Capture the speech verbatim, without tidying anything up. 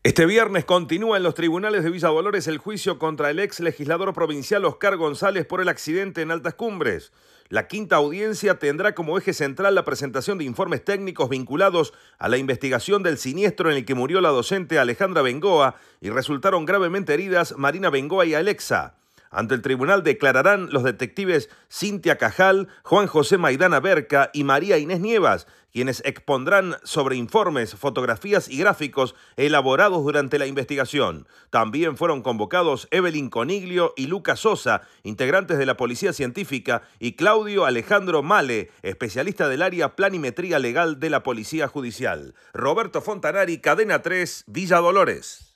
Este viernes continúa en los tribunales de Villa Dolores el juicio contra el ex legislador provincial Oscar González por el accidente en Altas Cumbres. La quinta audiencia tendrá como eje central la presentación de informes técnicos vinculados a la investigación del siniestro en el que murió la docente Alejandra Bengoa y resultaron gravemente heridas Marina Bengoa y Alexa. Ante el tribunal declararán los detectives Cintia Cajal, Juan José Maidana Berca y María Inés Nievas, quienes expondrán sobre informes, fotografías y gráficos elaborados durante la investigación. También fueron convocados Evelyn Coniglio y Lucas Sosa, integrantes de la Policía Científica, y Claudio Alejandro Male, especialista del área planimetría legal de la Policía Judicial. Roberto Fontanari, Cadena tres, Villa Dolores.